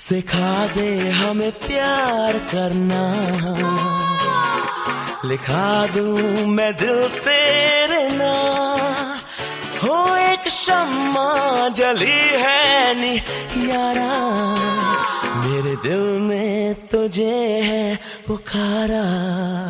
सिखा दे हमें प्यार करना, लिखा दूं मैं दिल तेरे नाम। हो एक शम्मा जली है नी यारा, मेरे दिल में तुझे है पुकारा।